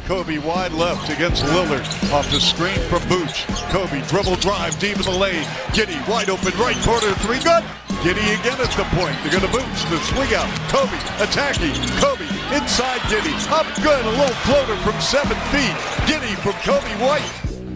Kobe wide left against Lillard. Off the screen from Vooch. Kobe dribble drive deep in the lane. Giddey wide open right corner three. Good. Giddey again at the point. They're going to Vooch. The swing out. Kobe attacking. Kobe inside Giddey. Up good. A little floater from 7 feet. Giddey from Kobe White.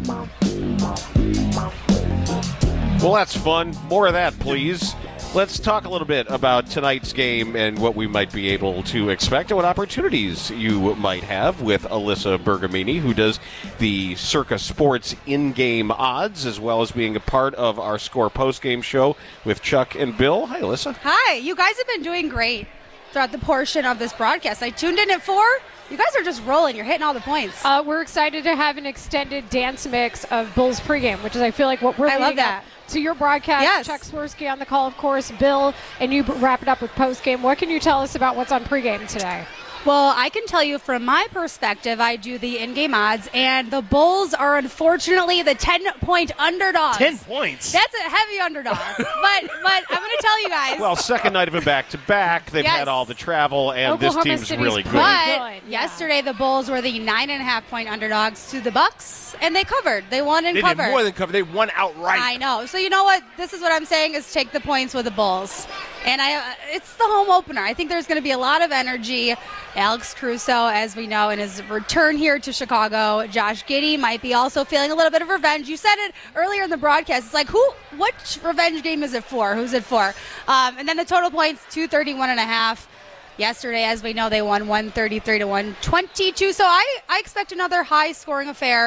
Well, that's fun. More of that, please. Let's talk a little bit about tonight's game and what we might be able to expect and what opportunities you might have with Alyssa Bergamini, who does the Circa Sports in-game odds, as well as being a part of our Score post-game show with Chuck and Bill. Hi, Alyssa. Hi. You guys have been doing great throughout the portion of this broadcast. I tuned in at 4. You guys are just rolling. You're hitting all the points. We're excited to have an extended dance mix of Bulls pregame, which is, I feel like, what we're I love leading that. up to your broadcast. Yes. Chuck Swirsky on the call, of course, Bill, and you wrap it up with postgame. What can you tell us about what's on pregame today? Well, I can tell you from my perspective, I do the in-game odds, and the Bulls are unfortunately the 10-point underdogs. 10 points? That's a heavy underdog. but I'm going to tell you guys. Well, second night of a back-to-back. They've Yes. had all the travel, and Oklahoma this team's City's really good. But Good, yesterday the Bulls were the 9.5-point underdogs to the Bucks, and they covered. They won and They covered. did more than cover. They won outright. I know. So you know what? This is what I'm saying is take the points with the Bulls. And it's the home opener. I think there's going to be a lot of energy. Alex Caruso, as we know, in his return here to Chicago. Josh Giddey might be also feeling a little bit of revenge. You said it earlier in the broadcast. It's like, what revenge game is it for? Who's it for? And then the total points, 231.5. Yesterday, as we know, they won 133 to 122. So I expect another high-scoring affair.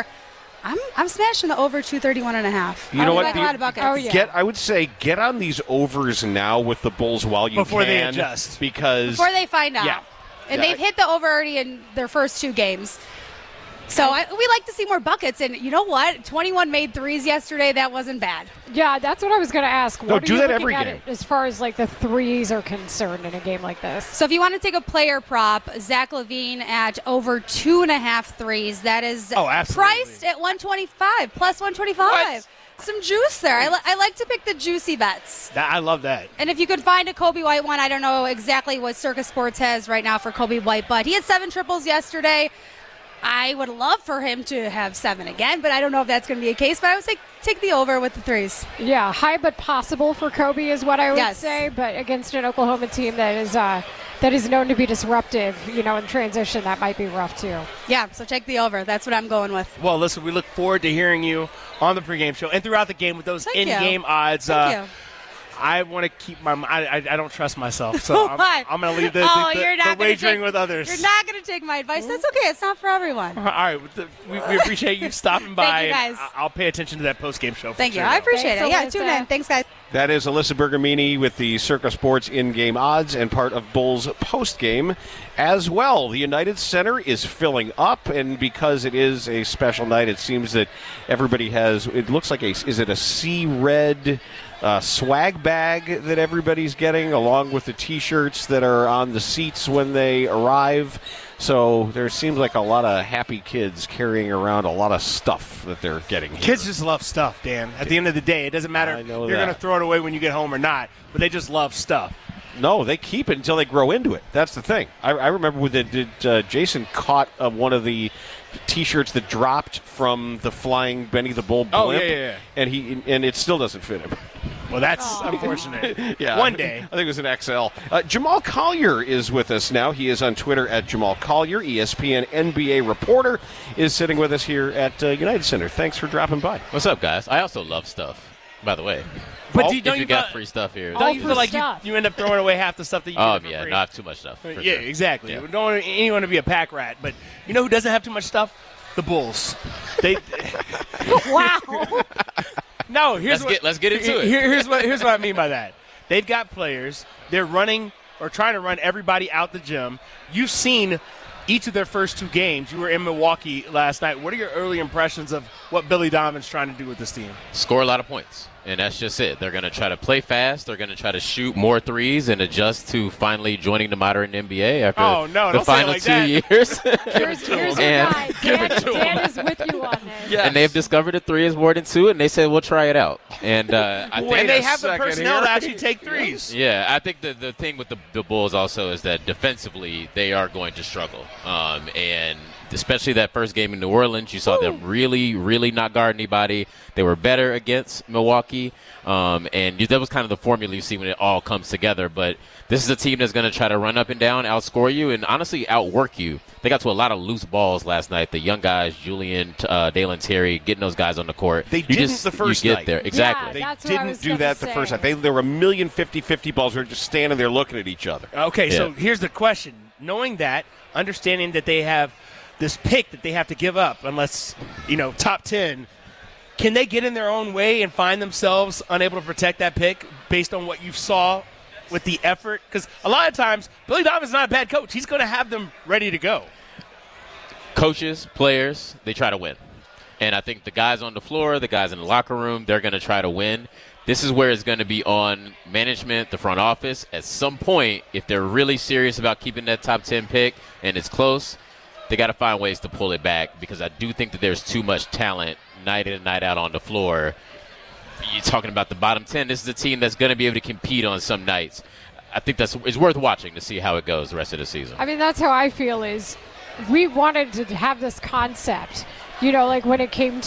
I'm smashing the over 231.5. You know what? Like a lot of buckets. Oh, yeah. I would say get on these overs now with the Bulls while you Before can. they adjust. Because Before they find out. Yeah. And Yeah. they've hit the over already in their first 2 games. So we like to see more buckets. And you know what? 21 made threes yesterday. That wasn't bad. Yeah, that's what I was going to ask. No, What are do you that looking every at game. As far as, like, the threes are concerned in a game like this? So if you want to take a player prop, Zach LaVine at over 2.5 threes. That is absolutely. priced at 125, plus 125. What? Some juice there. I like to pick the juicy bets. I love that. And if you could find a Kobe White one, I don't know exactly what Circa Sports has right now for Kobe White, but he had 7 triples yesterday. I would love for him to have 7 again, but I don't know if that's going to be a case. But I would say take the over with the threes. Yeah, high but possible for Kobe is what I would Yes. say. But against an Oklahoma team that is known to be disruptive, in transition, that might be rough too. Yeah, so take the over. That's what I'm going with. Well, listen, we look forward to hearing you on the pregame show and throughout the game with those Thank you. in-game odds. Thank you. I want to keep my – I don't trust myself, so I'm going to leave the You're not gonna wagering take- with others. You're not going to take my advice. That's okay. It's not for everyone. All right. We appreciate you stopping by. Thank you, guys. And I'll pay attention to that post-game show. Thank you. sure. I appreciate Thanks, it. Yeah, Alyssa. tune in. Thanks, guys. that is Alyssa Bergamini with the Circa Sports in-game odds and part of Bulls post-game as well. The United Center is filling up, and because it is a special night, it seems that everybody has, it looks like is it a sea red swag bag that everybody's getting, along with the T-shirts that are on the seats when they arrive. So there seems like a lot of happy kids carrying around a lot of stuff that they're getting here. Kids just love stuff, Dan. At the end of the day, it doesn't matter I if know you're that. going to throw it away when you get home or not, but they just love stuff. No, they keep it until they grow into it. That's the thing. I remember when Jason caught one of the T-shirts that dropped from the flying Benny the Bull blimp, Oh, yeah. and it still doesn't fit him. Well, that's unfortunate. Yeah, One day. I think it was an XL. Jamal Collier is with us now. He is on Twitter at Jamal Collier. ESPN NBA reporter is sitting with us here at United Center. Thanks for dropping by. What's up, guys? I also love stuff, by the way. But If don't you you got feel- free stuff here. Don't you for feel like stuff. you end up throwing away half the stuff that you Oh, get for yeah, free? not too much stuff. for Yeah, sure. exactly. Yeah. We don't want anyone to be a pack rat, but you know who doesn't have too much stuff? The Bulls. They Wow. No, Let's get into it. Here's what I mean by that. They've got players. They're running or trying to run everybody out the gym. You've seen each of their first 2 games. You were in Milwaukee last night. What are your early impressions of what Billy Donovan's trying to do with this team? Score a lot of points, and that's just it. They're going to try to play fast. They're going to try to shoot more threes and adjust to finally joining the modern NBA after Oh, no, the don't say it final like 2 that. years. Here's your And- guy. Dan is with you on this. And they've discovered a 3 is more than 2, and they said, we'll try it out. And I think And they have the second personnel here. to actually take threes. Yeah, I think the thing with the Bulls also is that defensively they are going to struggle. And especially that first game in New Orleans, you saw them really, really not guard anybody. They were better against Milwaukee, and that was kind of the formula you see when it all comes together. But this is a team that's going to try to run up and down, outscore you, and honestly outwork you. They got to a lot of loose balls last night. The young guys, Julian, Dalen Terry, getting those guys on the court. They didn't the first you get night. There. Exactly. Yeah, They didn't do that the first night. There were a million 50-50 balls. We were just standing there looking at each other. Okay, so here's the question. Knowing that, understanding that they have this pick that they have to give up unless, top 10, can they get in their own way and find themselves unable to protect that pick based on what you saw with the effort? Because a lot of times, Billy Donovan's not a bad coach. He's going to have them ready to go. Coaches, players, they try to win. And I think the guys on the floor, the guys in the locker room, they're going to try to win. This is where it's going to be on management, the front office. At some point, if they're really serious about keeping that top 10 pick and it's close, they got to find ways to pull it back, because I do think that there's too much talent night in and night out on the floor. You're talking about the bottom 10. This is a team that's going to be able to compete on some nights. I think it's worth watching to see how it goes the rest of the season. I mean, that's how I feel is we wanted to have this concept, like when it came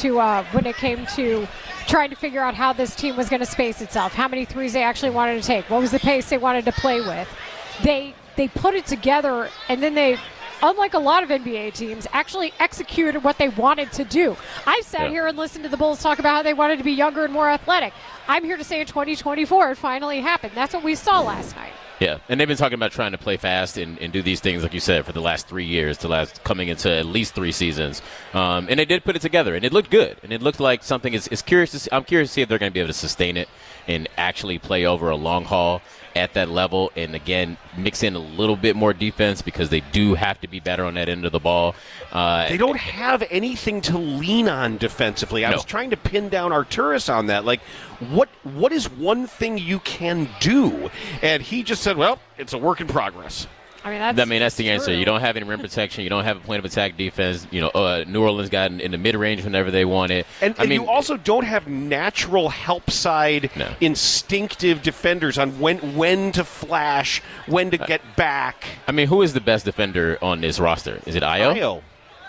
to trying to figure out how this team was going to space itself, how many threes they actually wanted to take, what was the pace they wanted to play with. They put it together, and then they, unlike a lot of NBA teams, actually executed what they wanted to do. I've sat here and listened to the Bulls talk about how they wanted to be younger and more athletic. I'm here to say in 2024 it finally happened. That's what we saw last night. Yeah, and they've been talking about trying to play fast and do these things, like you said, for the last 3 years, coming into at least 3 seasons. And they did put it together, and it looked good. And it looked like something I'm curious to see if they're going to be able to sustain it and actually play over a long haul at that level, and again mix in a little bit more defense, because they do have to be better on that end of the ball. They don't have anything to lean on defensively. I was trying to pin down Arturas on that. Like, what is one thing you can do? And he just said, well, it's a work in progress. That's the answer. You don't have any rim protection. You don't have a point of attack defense. New Orleans got in the mid-range whenever they want it. And you also don't have natural help side instinctive defenders on when to flash, when to get back. Who is the best defender on this roster? Is it Ayo? Ayo.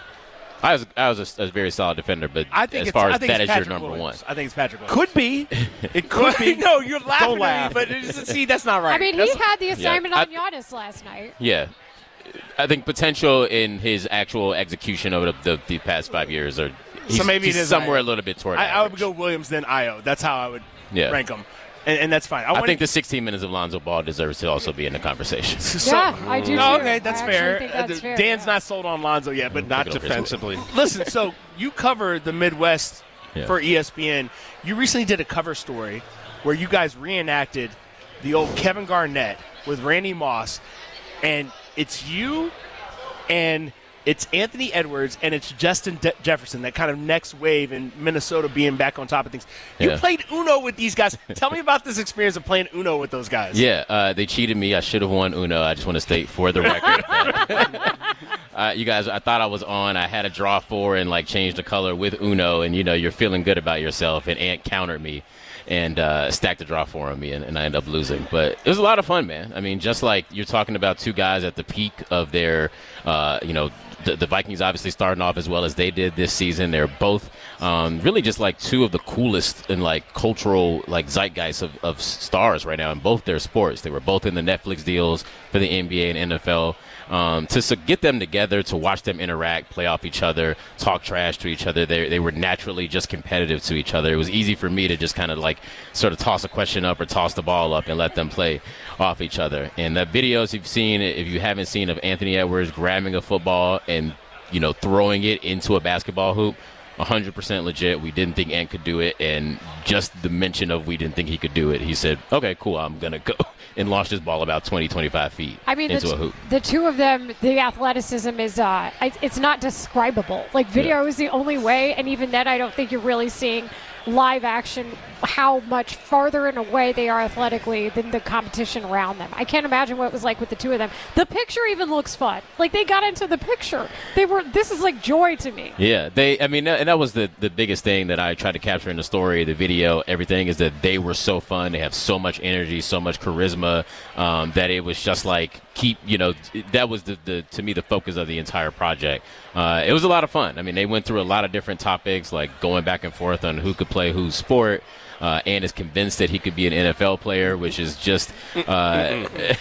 I was a very solid defender, but I think as far as that is Patrick your number Williams. one. I think it's Patrick Williams. Could be. It could be. No, you're laughing Don't laugh. at me, but see, that's not right. He had the assignment on Giannis last night. Yeah. I think potential in his actual execution over the past 5 years, he's somewhere a little bit toward I would go Williams, then Ayo. That's how I would rank them. And that's fine. I think the 16 minutes of Lonzo Ball deserves to also be in the conversation. I do too. Okay, that's fair. Think that's fair. Dan's not sold on Lonzo yet, but not defensively. Listen, so you cover the Midwest for ESPN. You recently did a cover story where you guys reenacted the old Kevin Garnett with Randy Moss, and it's you and it's Anthony Edwards and it's Justin Jefferson, that kind of next wave in Minnesota being back on top of things. You played Uno with these guys. Tell me about this experience of playing Uno with those guys. Yeah, they cheated me. I should have won Uno. I just want to state for the record. You guys, I thought I was on. I had a draw 4 and changed the color with Uno, and you're feeling good about yourself, and Ant countered me and stacked the draw 4 on me, and I ended up losing. But it was a lot of fun, man. Just like you're talking about two guys at the peak of their, the Vikings obviously starting off as well as they did this season. They're both really just two of the coolest and cultural zeitgeist of stars right now in both their sports. They were both in the Netflix deals for the NBA and NFL. To get them together, to watch them interact, play off each other, talk trash to each other, they were naturally just competitive to each other. It was easy for me to just kind of sort of toss a question up or toss the ball up and let them play off each other. And the videos you've seen, if you haven't seen, of Anthony Edwards grabbing a football and throwing it into a basketball hoop, 100% legit. We didn't think Ant could do it, and just the mention of we didn't think he could do it, he said, okay, cool, I'm going to go and launch this ball about 20, 25 feet into a hoop. The two of them, the athleticism is, it's not describable. Video is the only way, and even then I don't think you're really seeing live action how much farther and away they are athletically than the competition around them. I can't imagine what it was like with the two of them. The picture even looks fun. They got into the picture. This is joy to me. Yeah, and that was the biggest thing that I tried to capture in the story, the video, everything, is that they were so fun. They have so much energy, so much charisma, that it was just keep, that was the to me the focus of the entire project. It was a lot of fun. I mean, they went through a lot of different topics, like going back and forth on who could play whose sport. And is convinced that he could be an NFL player, which is just. He said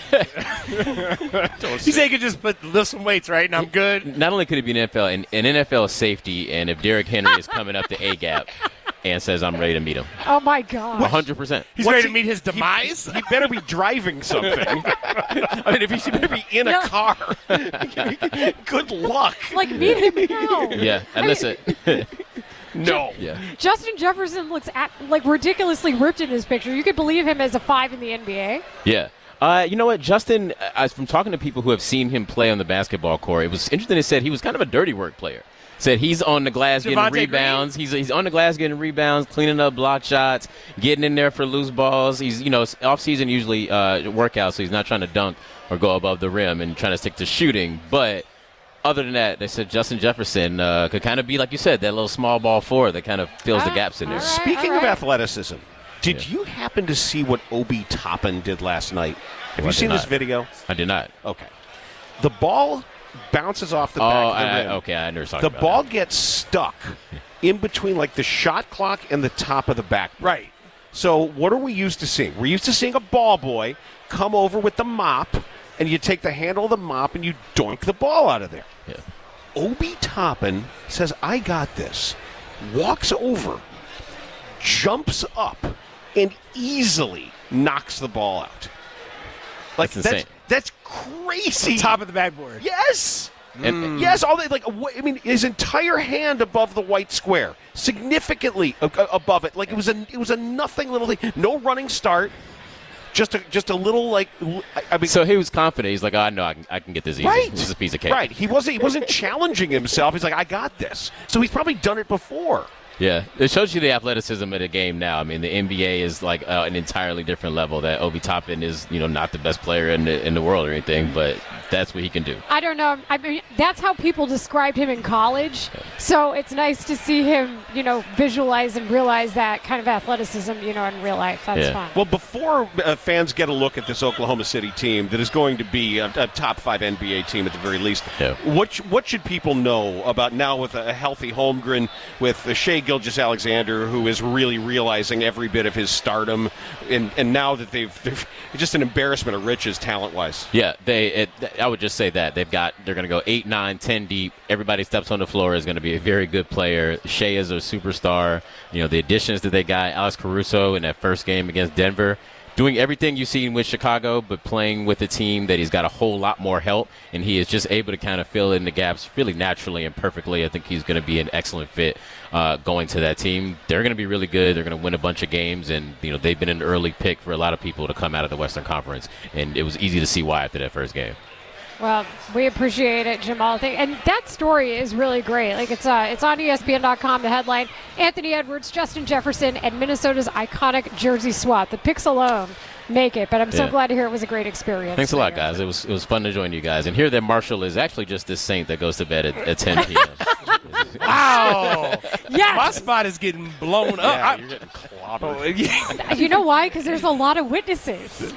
he could just lift some weights, right? And I'm good. Not only could he be an NFL safety, and if Derrick Henry is coming up the A gap and says, I'm ready to meet him. Oh, my God. 100%. He's ready to meet his demise? He better be driving something. I mean, if he better be in a car, good luck. Like, meet him now. Yeah, and listen. No. Yeah. Justin Jefferson looks ridiculously ripped in this picture. You could believe him as a 5 in the NBA. Yeah. You know what, Justin, from talking to people who have seen him play on the basketball court, it was interesting. They said he was kind of a dirty work player. Said he's on the glass getting rebounds. He's on the glass getting rebounds, cleaning up block shots, getting in there for loose balls. He's, off season usually workouts, so he's not trying to dunk or go above the rim and trying to stick to shooting. But other than that, they said Justin Jefferson could kind of be, like you said, that little small ball forward that kind of fills the gaps in there. Speaking of athleticism, did you happen to see what Obi Toppin did last night? Have you seen this video? I did not. Okay. The ball bounces off the back of the rim. Okay, I understand. The ball gets stuck in between, like, the shot clock and the top of the backboard. Right. So what are we used to seeing? We're used to seeing a ball boy come over with the mop, and you take the handle of the mop and you doink the ball out of there. Yeah. Obi Toppin says, I got this. Walks over, jumps up, and easily knocks the ball out. Like, that's insane. That's crazy. Top of the backboard. Yes. And yes, his entire hand above the white square, significantly above it. Like, it was a nothing little thing. No running start. Just a little, like, I mean. So he was confident. He's like, I know I can get this easy. Right. This is a piece of cake. Right. He wasn't challenging himself. He's like, I got this. So he's probably done it before. Yeah, it shows you the athleticism of the game now. I mean, the NBA is like an entirely different level. That Obi Toppin is, not the best player in the world or anything, but that's what he can do. I don't know. I mean, that's how people described him in college. So it's nice to see him, visualize and realize that kind of athleticism, in real life. That's fun. Well, before fans get a look at this Oklahoma City team that is going to be a top 5 NBA team at the very least, what should people know about now with a healthy Holmgren, with Shai Gilgeous-Alexander, who is really realizing every bit of his stardom, and now that they're just an embarrassment of riches talent-wise. Yeah, I would just say that they're going to go 8, 9, 10 deep. Everybody steps on the floor is going to be a very good player. Shai is a superstar. The additions that they got, Alex Caruso in that first game against Denver, doing everything you've seen with Chicago, but playing with a team that he's got a whole lot more help, and he is just able to kind of fill in the gaps really naturally and perfectly. I think he's going to be an excellent fit going to that team. They're going to be really good. They're going to win a bunch of games, and they've been an early pick for a lot of people to come out of the Western Conference, and it was easy to see why after that first game. Well, we appreciate it, Jamal. And that story is really great. Like, it's on ESPN.com, the headline, Anthony Edwards, Justin Jefferson, and Minnesota's iconic jersey swap. The picks alone make it, but I'm so glad to hear it was a great experience. Thanks a lot, guys. It was fun to join you guys. And hear that Marshall is actually just this saint that goes to bed at 10 p.m. Wow. Yes. My spot is getting blown up. Yeah, you're getting clobbered. You know why? Because there's a lot of witnesses.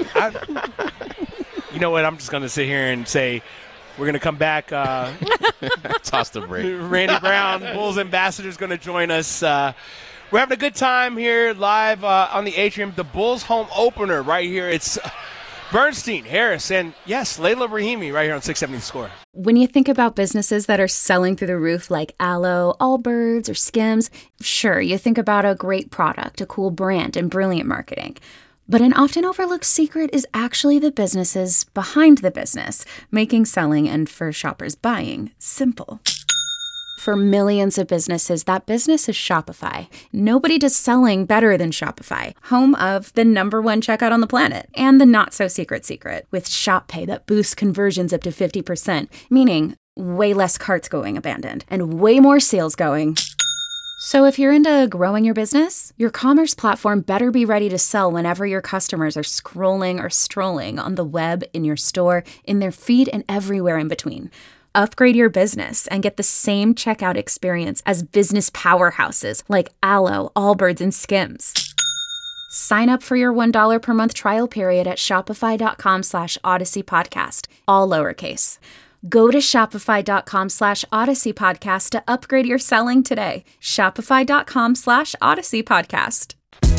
You know what? I'm just going to sit here and say we're going to come back. Toss the break. Randy Brown, Bulls ambassador, is going to join us. We're having a good time here live on the Atrium. The Bulls home opener right here. It's Bernstein, Harris, and, yes, Layla Brahimi right here on 670 Score. When you think about businesses that are selling through the roof like Aloe, Allbirds, or Skims, sure, you think about a great product, a cool brand, and brilliant marketing. But an often overlooked secret is actually the businesses behind the business, making selling and, for shoppers, buying simple. For millions of businesses, that business is Shopify. Nobody does selling better than Shopify, home of the #1 checkout on the planet, and the not-so-secret secret, with Shop Pay that boosts conversions up to 50%, meaning way less carts going abandoned, and way more sales going. So if you're into growing your business, your commerce platform better be ready to sell whenever your customers are scrolling or strolling on the web, in your store, in their feed, and everywhere in between. Upgrade your business and get the same checkout experience as business powerhouses like Aloe, Allbirds, and Skims. Sign up for your $1 per month trial period at shopify.com/Odyssey Podcast, all lowercase. Go to shopify.com/Odyssey Podcast to upgrade your selling today. Shopify.com/Odyssey Podcast.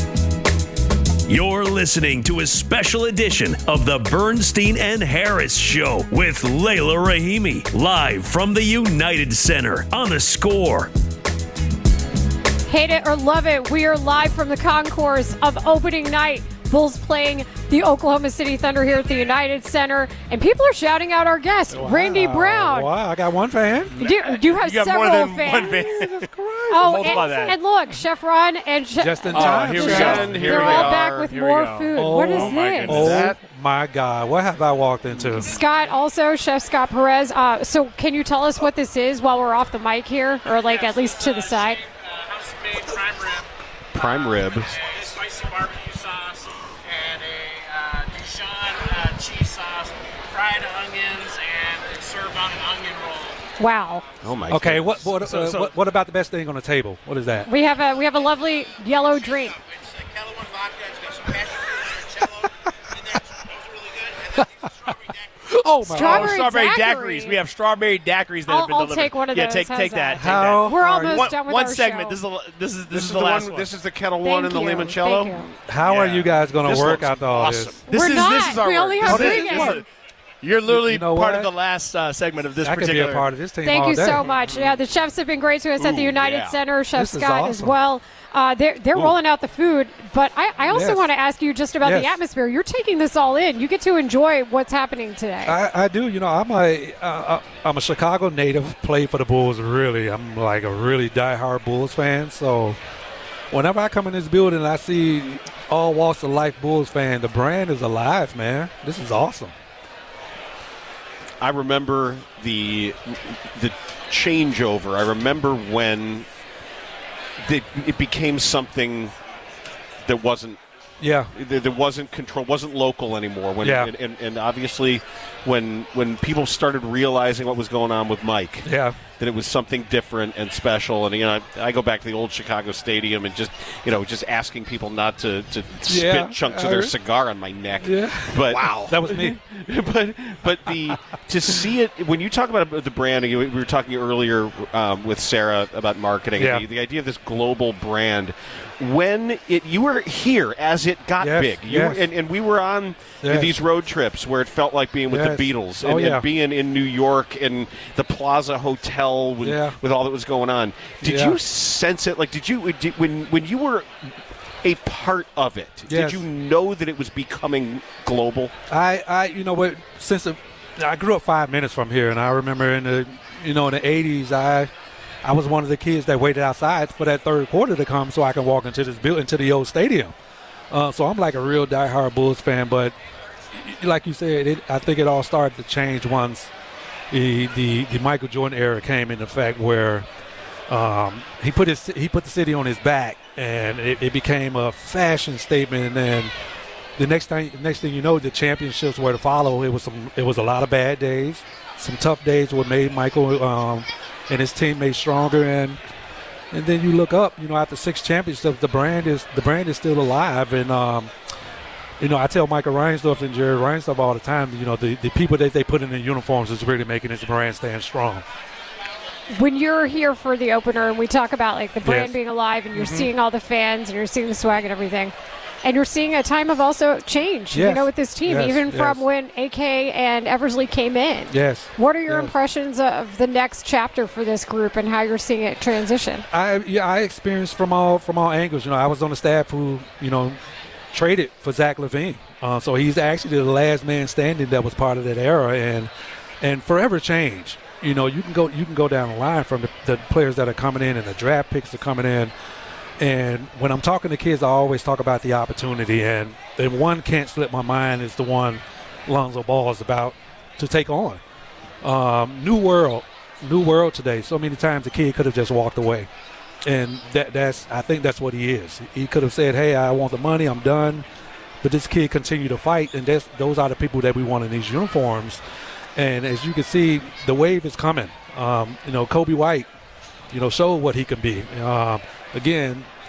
You're listening to a special edition of the Bernstein and Harris Show with Layla Rahimi, live from the United Center on The Score. Hate it or love it, we are live from the concourse of opening night. Bulls playing the Oklahoma City Thunder here at the United Center, and people are shouting out our guest, Randy Brown. Wow, I got one fan. You have You got several more than fans. one fan. Oh, Multiply that. and look, Chef Ron and Just in time. here we Chef, go. they're all back with more food. What is this? Oh, my God. What have I walked into? Scott, also Chef Scott Perez. So can you tell us what this is while we're off the mic here, or like at least to the side? House-made Prime rib. spicy barbecue sauce, and a Dijon cheese sauce, fried onions, and it's served on an onion roll. Wow. Oh my. Okay, goodness. what about the best thing on the table? What is that? We have a lovely yellow drink. It's a Keller One vodka. It's got some passion fruit and cello in there. Those are really good. And then these are strawberry daiquiris. Oh, my Strawberry Strawberry daiquiri. daiquiris. We have strawberry daiquiris that have been I'll delivered. take one of Yeah, those. take How's take that? that. How We're are almost you, done with One our segment. show. This is the last one. This is the Kettle Thank One and the you. limoncello. Thank you. how are you guys going This to work looks out all awesome. this? This We're is not. this is our We work. only have This three is- games. You're literally You know part what? of the last segment of this I could be particular. a part of this team Thank all you day. so much. Yeah, the chefs have been great to us at the United yeah. Center. Chef This is Scott as awesome. well. They're rolling out the food, but I also Yes. want to ask you just about the Yes. atmosphere. You're taking this all in. You get to enjoy what's happening today. I do. You know, I'm a Chicago native, played for the Bulls, really. I'm like a really diehard Bulls fan. So whenever I come in this building and I see all walks of life Bulls fan, the brand is alive, man. This is awesome. I remember the changeover. I remember when it became something that wasn't Yeah. that wasn't control, wasn't local anymore. When Yeah. and obviously when people started realizing what was going on with Mike. Yeah. That it was something different and special, and I go back to the old Chicago Stadium and just asking people not to spit chunks of their cigar on my neck. Yeah. But Wow. That was me. but to see it when you talk about the branding, we were talking earlier with Sarah about marketing. Yeah. The idea of this global brand. When you were here as it got Yes, big, yes. and we were on Yes. these road trips where it felt like being with Yes. the Beatles Oh, and, yeah. and being in New York and the Plaza Hotel with, Yeah. with all that was going on. Did Yeah. you sense it? Like, when you were a part of it, Yes. did you know that it was becoming global? I you know what? I grew up 5 minutes from here, and I remember in the 80s, I was one of the kids that waited outside for that third quarter to come so I can walk into this building, into the old stadium. So I'm like a real diehard Bulls fan, but like you said, I think it all started to change once the Michael Jordan era came into effect, where he put the city on his back, and it became a fashion statement. And then the next thing you know, the championships were to follow. It was a lot of bad days, some tough days. What made Michael and his teammates stronger, and then you look up, after 6 championships, the brand is still alive. And I tell Michael Reinsdorf and Jerry Reinsdorf all the time, the people that they put in the uniforms is really making this brand stand strong. When you're here for the opener and we talk about like the brand Yes. being alive and you're seeing all the fans and you're seeing the swag and everything, and you're seeing a time of also change, Yes. with this team, Yes, even from yes. when AK and Eversley came in. Yes. What are your Yes. impressions of the next chapter for this group and how you're seeing it transition? I experienced from all angles. I was on the staff who traded for Zach LaVine, so he's actually the last man standing that was part of that era, and forever changed. You can go down the line from the players that are coming in and the draft picks are coming in. And when I'm talking to kids, I always talk about the opportunity, and one can't slip my mind is the one Lonzo Ball is about to take on. New world today. So many times the kid could have just walked away, and I think that's what he is. He could have said, "Hey, I want the money, I'm done," but this kid continued to fight, and those are the people that we want in these uniforms. And as you can see, the wave is coming. Kobe White, showed what he can be. Again,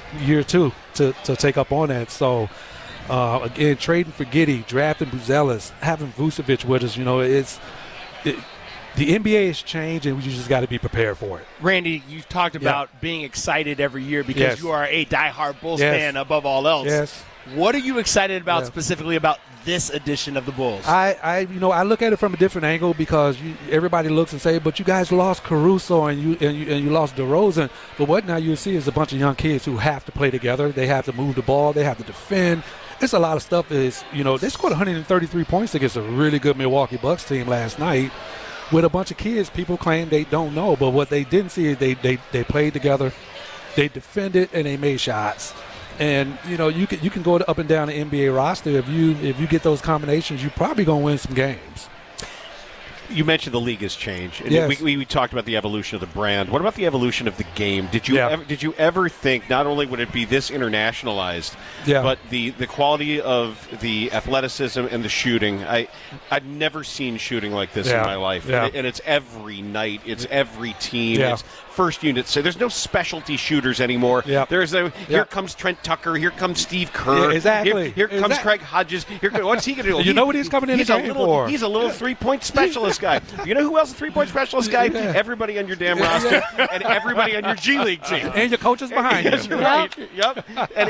year two to take up on that. So, again, trading for Giddey, drafting Buzelis, having Vucevic with us, the NBA has changed, and you just got to be prepared for it. Randy, you talked about being excited every year because you are a diehard Bulls fan above all else. Yes. What are you excited about specifically about this edition of the Bulls? I look at it from a different angle because everybody looks and say, but you guys lost Caruso and you lost DeRozan. But what now you see is a bunch of young kids who have to play together. They have to move the ball. They have to defend. It's a lot of stuff. They scored 133 points against a really good Milwaukee Bucks team last night. With a bunch of kids, people claim they don't know, but what they didn't see is they played together, they defended, and they made shots. And you can go up and down the NBA roster if you get those combinations, you're probably gonna win some games. You mentioned the league has changed. Yes. We talked about the evolution of the brand. What about the evolution of the game? Did you ever think not only would it be this internationalized, but the quality of the athleticism and the shooting? I've never seen shooting like this in my life. Yeah. And it's every night. It's every team. It's first unit. So there's no specialty shooters anymore. Yeah. Here comes Trent Tucker. Here comes Steve Kerr. Yeah, exactly. Here comes Craig Hodges. What's he going to do? You know what he's coming in the game for? He's a little three-point specialist guy. You know who else is a three-point specialist guy? Yeah. Everybody on your damn roster and everybody on your G League team. And your coaches behind you. Right. Yep. And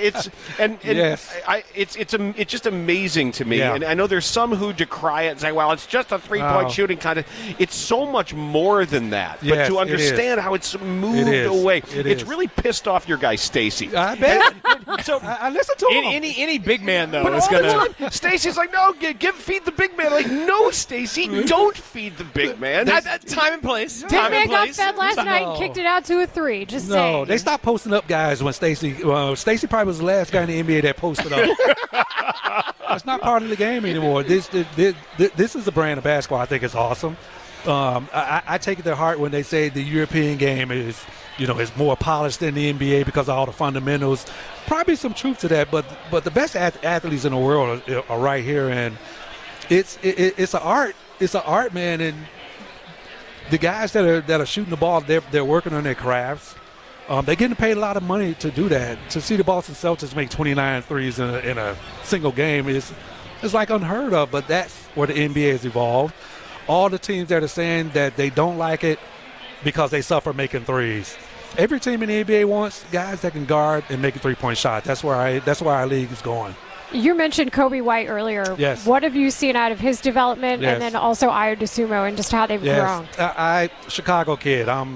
it's just amazing to me. Yeah. And I know there's some who decry it and say, well, it's just a three-point shooting kind of. It's so much more than that. But Yes, to understand how it's moved away, it's really pissed off your guy Stacey. I bet. So I listen to him. Any big man though But is all gonna. the time, Stacey's like, no, feed the big man. Like, no, Stacey, don't feed the big man. Time and place. Big Time man and got place. fed last night and kicked it out to a 3. Just No, saying. they stopped posting up guys when Stacey probably was the last guy in the NBA that posted up. It's not part of the game anymore. This is a brand of basketball I think is awesome. I take it to heart when they say the European game is more polished than the NBA because of all the fundamentals. Probably some truth to that, but the best athletes in the world are right here, and it's an art. It's an art, man, and the guys that are shooting the ball, they're working on their crafts. They're getting paid a lot of money to do that. To see the Boston Celtics make 29 threes in a single game is like unheard of, but that's where the NBA has evolved. All the teams that are saying that they don't like it because they suffer making threes. Every team in the NBA wants guys that can guard and make a three-point shot. That's where our league is going. You mentioned Kobe White earlier. Yes. What have you seen out of his development, and then also Ayo Dosunmu and just how they've grown? I Chicago kid. I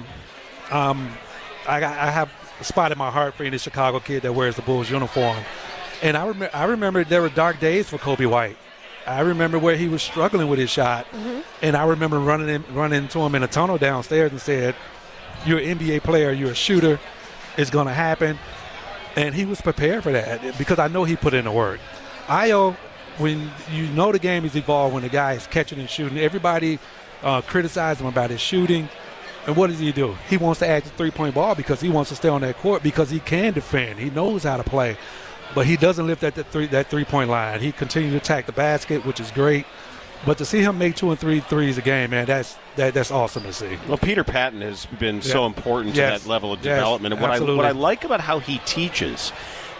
have a spot in my heart for any Chicago kid that wears the Bulls uniform. And I remember there were dark days for Kobe White. I remember where he was struggling with his shot, and I remember running into him in a tunnel downstairs and said, "You're an NBA player. You're a shooter. It's going to happen." And he was prepared for that because I know he put in the work. Ayo, when the game is evolved, when the guy is catching and shooting, everybody criticizes him about his shooting. And what does he do? He wants to add the three-point ball because he wants to stay on that court because he can defend. He knows how to play. But he doesn't lift at that three-point line. He continues to attack the basket, which is great. But to see him make 2 and 3 threes a game, man, that's awesome to see. Well, Peter Patton has been so important to that level of development. And what I like about how he teaches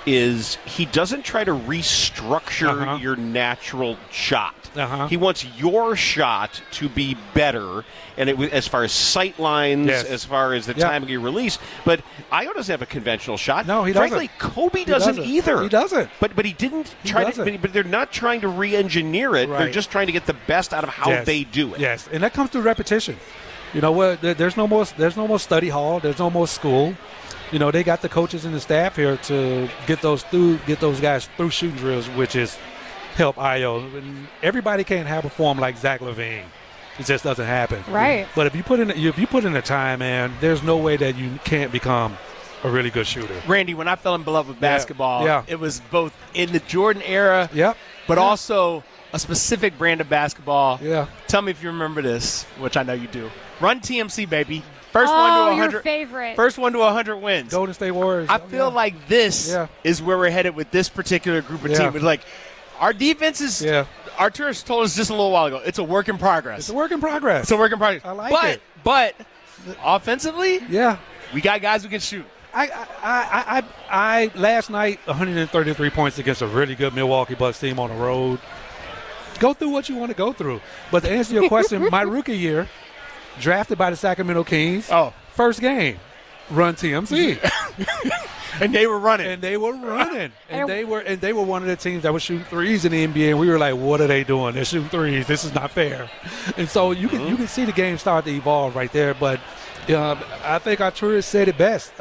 is he doesn't try to restructure your natural shot. He wants your shot to be better, and as far as sight lines, as far as the time of your release. But Ayo doesn't have a conventional shot. No, he doesn't. Frankly, Kobe doesn't either. He doesn't. But he didn't try to. But they're not trying to re-engineer it. Right. They're just trying to get the best out of how they do it. Yes, and that comes through repetition. You know what? There's no more study hall. There's no more school. They got the coaches and the staff here to get those guys through shooting drills, which is help Ayo. And everybody can't have a form like Zach LaVine. It just doesn't happen. Right. But if you put in the time, man, there's no way that you can't become a really good shooter. Randy, when I fell in love with basketball, it was both in the Jordan era, but also a specific brand of basketball. Yeah. Tell me if you remember this, which I know you do. Run TMC, baby. First one to 100. Your favorite. First one to 100 wins. Golden State Warriors. I feel like this is where we're headed with this particular group of teams. It's like our defense is. Artur told us just a little while ago. It's a work in progress. It's a work in progress. I like it. But offensively, we got guys who can shoot. I last night 133 points against a really good Milwaukee Bucks team on the road. Go through what you want to go through. But to answer your question, my rookie year, drafted by the Sacramento Kings. Oh, first game, run TMC. And they were running. And they were one of the teams that was shooting threes in the NBA. And we were like, what are they doing? They're shooting threes. This is not fair. And so you can see the game start to evolve right there. But I think Arturas said it best.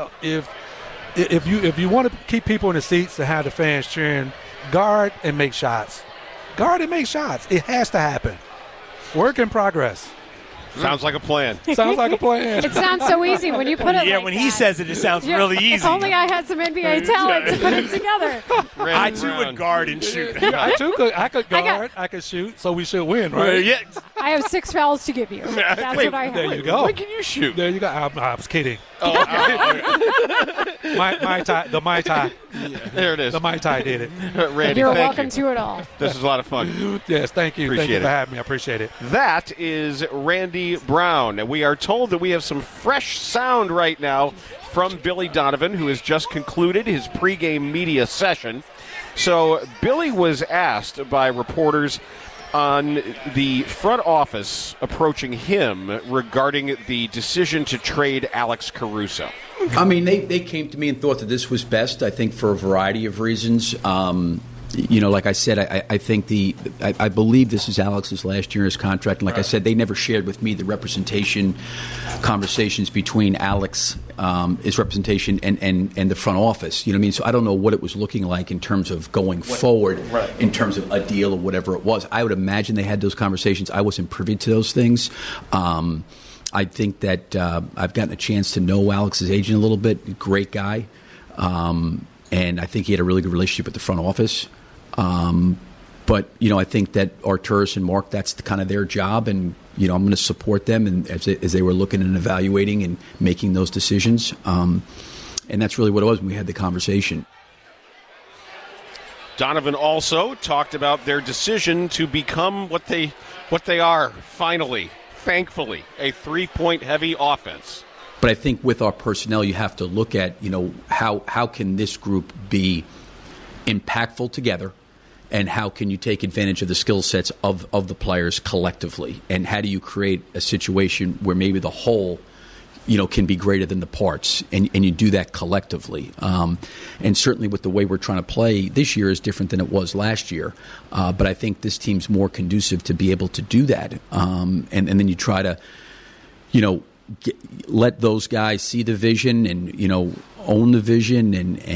If you want to keep people in the seats to have the fans cheering, guard and make shots. Guard and make shots. It has to happen. Work in progress. Sounds like a plan. Sounds like a plan. It sounds so easy when you put it like when that. he says it sounds really easy. If only I had some NBA talent to put it together. I, too, would guard and shoot. I could guard. I could shoot, so we should win, right? Yeah. I have 6 fouls to give you. That's what I have. There you go. When can you shoot? There you go. I was kidding. Oh, okay. Mai Tai. There it is. The Mai Tai did it. Randy, You're thank welcome you. to it all. This is a lot of fun. Yes, thank you. Appreciate Thank you it. for having me. I appreciate it. That is Randy Brown. And we are told that we have some fresh sound right now from Billy Donovan, who has just concluded his pregame media session. So Billy was asked by reporters on the front office approaching him regarding the decision to trade Alex Caruso. I mean, they came to me and thought that this was best, I think, for a variety of reasons. Like I said, I think I believe this is Alex's last year in his contract. And like I said, they never shared with me the representation conversations between Alex, his representation, and the front office. You know what I mean? So I don't know what it was looking like in terms of going forward, in terms of a deal or whatever it was. I would imagine they had those conversations. I wasn't privy to those things. I think that I've gotten a chance to know Alex's agent a little bit. Great guy. And I think he had a really good relationship with the front office. But, I think that Arturas and Mark, that's kind of their job. And, I'm going to support them and as they were looking and evaluating and making those decisions. And that's really what it was when we had the conversation. Donovan also talked about their decision to become what they are, finally, thankfully, a three-point heavy offense. But I think with our personnel, you have to look at, how can this group be impactful together, and how can you take advantage of the skill sets of the players collectively, and how do you create a situation where maybe the whole, can be greater than the parts, and you do that collectively. And certainly with the way we're trying to play this year is different than it was last year. But I think this team's more conducive to be able to do that. And then you try to, let those guys see the vision and, own the vision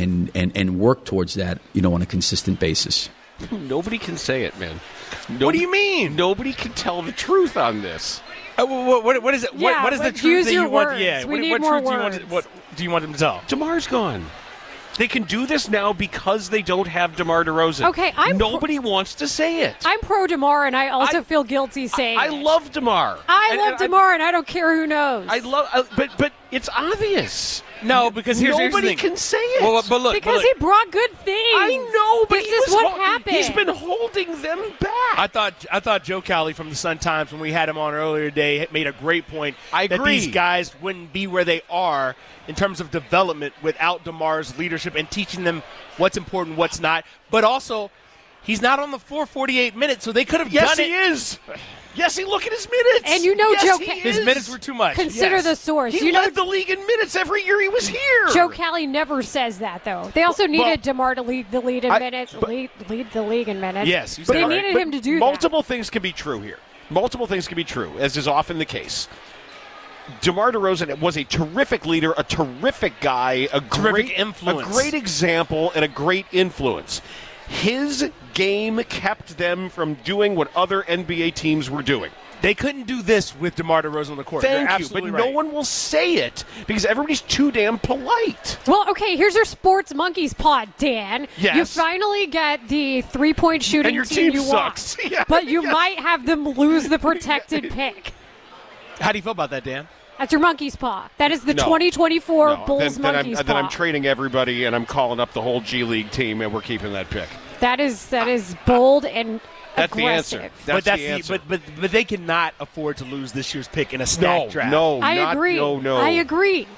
and work towards that, on a consistent basis. Nobody can say it, man. What do you mean? Nobody can tell the truth on this. What is it? Yeah, what is the but truth use that your you want? words. Yeah, We need what more truth words. do you want them to tell? DeMar's gone. They can do this now because they don't have DeMar DeRozan. Okay, nobody wants to say it. I'm pro DeMar, and I also feel guilty saying I it. love DeMar. I love DeMar, and I don't care who knows. I love, but it's obvious. No, because here's the nobody thing. can say it. Well, but look, because he brought good things. I know, but this is what happened. He's been holding them back. I thought Joe Cowley from the Sun-Times, when we had him on earlier today, made a great point. I that agree. These guys wouldn't be where they are in terms of development without DeMar's leadership and teaching them what's important, what's not. But also, he's not on the floor 48 minutes, so they could have done it. Yes, he is. Yes, look at his minutes. And yes, Joe, his minutes were too much. Consider the source. He led the league in minutes every year he was here. Joe Cowley never says that, though. They also needed DeMar to lead the lead in minutes, lead the league in minutes. Yes, you but said they right. needed him to do multiple things can be true here. Multiple things can be true, as is often the case. DeMar DeRozan was a terrific leader, a terrific guy, a great influence, a great example, and a great influence. His game kept them from doing what other NBA teams were doing. They couldn't do this with DeMar DeRozan on the court. Thank you, but no one will say it because everybody's too damn polite. Well, okay, here's your Sports Monkeys pod, Dan. Yes. You finally get the three-point shooting and your team team you sucks. want. Yeah, but you might have them lose the protected pick. How do you feel about that, Dan? That's your Monkeys paw. That is the 2024 Bulls Monkeys paw. Then I'm trading everybody, and I'm calling up the whole G League team, and we're keeping that pick. That is bold and That's aggressive. the answer. That's the answer. But they cannot afford to lose this year's pick in a stacked draft. I agree. No. I agree.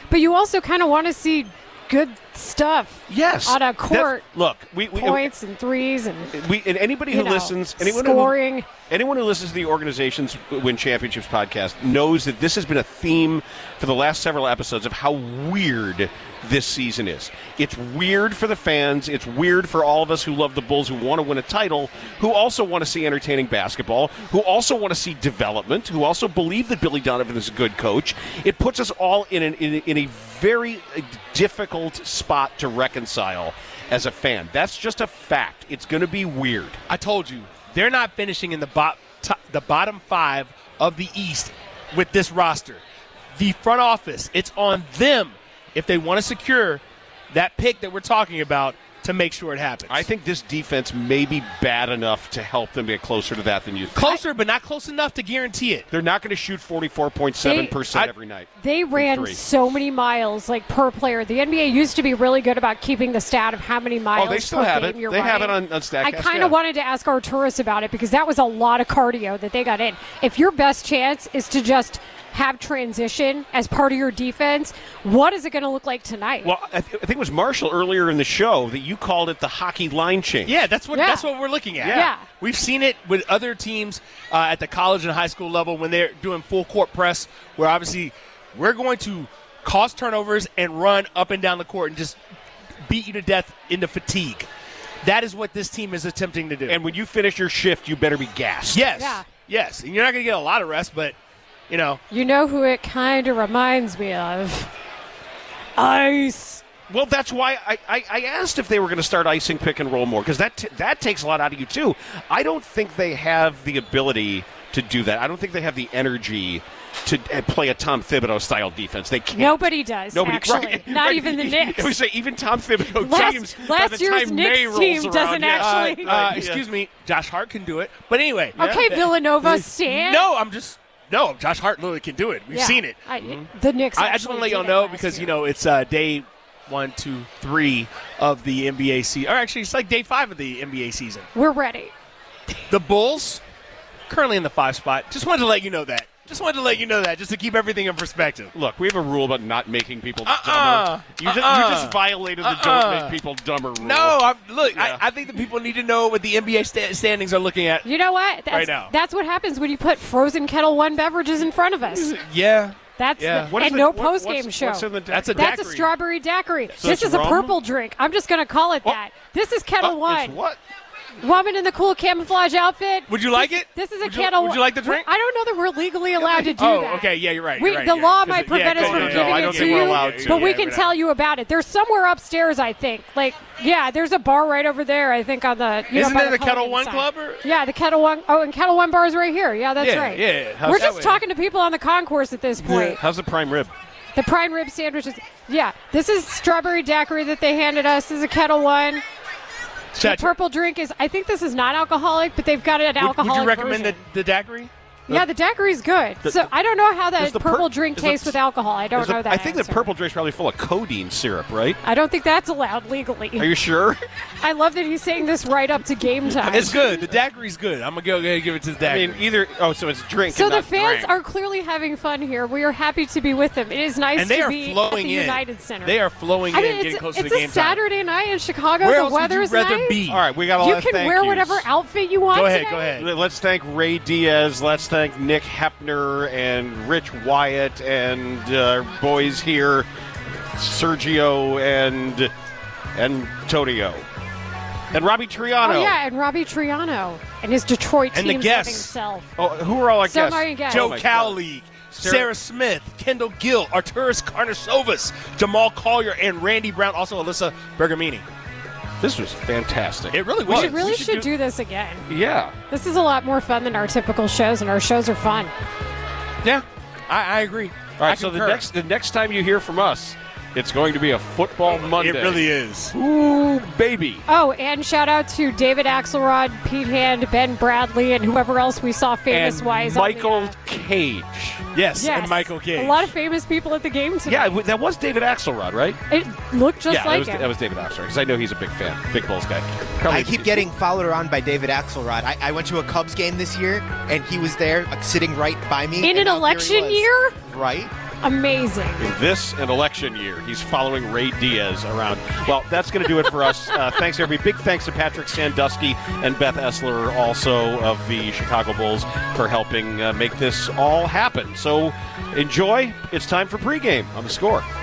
But you also kind of want to see good stuff. Yes. On a court. Look, points and threes and anybody who listens, scoring. Anyone who listens to the Organizations Win Championships podcast knows that this has been a theme for the last several episodes of how weird this season is. It's weird for the fans. It's weird for all of us who love the Bulls, who want to win a title, who also want to see entertaining basketball, who also want to see development, who also believe that Billy Donovan is a good coach. It puts us all in a very difficult spot to reconcile as a fan. That's just a fact. It's going to be weird. I told you, they're not finishing in the bottom 5 of the East with this roster. The front office, it's on them if they want to secure that pick that we're talking about to make sure it happens. I think this defense may be bad enough to help them get closer to that than you think. Closer, but not close enough to guarantee it. They're not going to shoot 44.7% every night. They ran so many miles, per player. The NBA used to be really good about keeping the stat of how many miles they still per have game it. you're They have it running. on StatCast. I kind of wanted to ask Arturas about it because that was a lot of cardio that they got in. If your best chance is to just have transition as part of your defense, what is it going to look like tonight? Well, I think it was Marshall earlier in the show that you called it the hockey line change. Yeah, that's what we're looking at. Yeah. We've seen it with other teams at the college and high school level when they're doing full court press, where obviously we're going to cause turnovers and run up and down the court and just beat you to death into fatigue. That is what this team is attempting to do. And when you finish your shift, you better be gassed. Yes. Yeah. Yes. And you're not going to get a lot of rest, but you know who it kind of reminds me of? Ice. Well, that's why I asked if they were going to start icing pick and roll more, because that takes a lot out of you, too. I don't think they have the ability to do that. I don't think they have the energy to play a Tom Thibodeau-style defense. They can't. Nobody does, actually. Right, Not even the Knicks. I would say even Tom Thibodeau teams, last by the year's time Knicks May rolls team around, doesn't actually. Excuse me, Josh Hart can do it. But anyway. Okay, Villanova stand. No, Josh Hart literally can do it. We've seen it. The Knicks. I just want to let y'all know because, it's day 1, 2, 3 of the NBA season. Or actually, it's like day 5 of the NBA season. We're ready. The Bulls, currently in the 5 spot. Just wanted to let you know that. Just to keep everything in perspective. Look, we have a rule about not making people dumber. You just violated the don't make people dumber rule. No, I think the people need to know what the NBA standings are looking at. You know what? Right now. That's what happens when you put frozen Kettle One beverages in front of us. Yeah. That's post-game show. What's in the That's a That's a strawberry daiquiri. So this it's is a rum? purple drink. I'm just going to call it that. This is Kettle One. It's what? Woman in the cool camouflage outfit. Would you like it? This is a Would you- Kettle would you like the drink? I don't know that we're legally allowed to do Oh, that. okay. Yeah, you're right. The law might prevent us from giving I it don't to think we're you, allowed to. but we Yeah, can we're tell you about it. There's somewhere upstairs, I think. There's a bar right over there, I think, on the... Isn't by there the Kettle Culligan One side. Club? Yeah, the Kettle One. Oh, and Kettle One bar is right here. Yeah, that's right. Yeah. We're just talking to people on the concourse at this point. How's the prime rib? The prime rib sandwiches. Yeah, this is strawberry daiquiri that they handed us. This is a Kettle One. The purple drink is, I think this is not alcoholic, but they've got it alcoholic Would you recommend version. the daiquiri? Yeah, the daiquiri's good. So I don't know how that the purple drink tastes with alcohol. I don't know that. I think the answer. purple drink's probably full of codeine syrup, right? I don't think that's allowed legally. Are you sure? I love that he's saying this right up to game time. It's good. The daiquiri's good. I'm going to go ahead and give it to the daiquiri. So it's drink So and the not fans drink. are clearly having fun here. We are happy to be with them. It is nice and they to are be at flowing the in. United Center. They are flowing I mean, in, getting closer to it's game a Saturday night in Chicago. Where the else would weather's you rather nice. be? All right, we got a lot You of can thank wear yous. whatever outfit you want. Go ahead, today. go ahead. Let's thank Ray Diaz. Let's thank Nick Hepner and Rich Wyatt and boys here, Sergio and Tonio. And Robbie Triano. Oh, yeah, and Robbie Triano and his Detroit And the team guests. himself. Oh, who are all our So guests? many guests. Joe Oh, my God. Cowleague, Sarah Smith, Kendall Gill, Arturas Karnisovas, Jamal Collier, and Randy Brown. Also, Alyssa Bergamini. This was fantastic. It really was. We really should do this again. Yeah. This is a lot more fun than our typical shows, and our shows are fun. Yeah, I agree. All right, so the next time you hear from us, it's going to be a football Monday. It really is. Ooh, baby. Oh, and shout out to David Axelrod, Pete Hand, Ben Bradley, and whoever else we saw famous-wise. And Michael Cage. Yes, and Michael Cage. A lot of famous people at the game today. Yeah, that was David Axelrod, right? It looked just like him. That was David Axelrod, because I know he's a big fan, big Bulls guy. I keep getting followed around by David Axelrod. I went to a Cubs game this year, and he was there, sitting right by me. In and an now here he election was. year? Right. amazing. In this an election year, he's following Ray Diaz around. Well, that's going to do it for us. Thanks, everybody. Big thanks to Patrick Sandusky and Beth Essler, also of the Chicago Bulls, for helping make this all happen. So enjoy. It's time for pregame on The Score.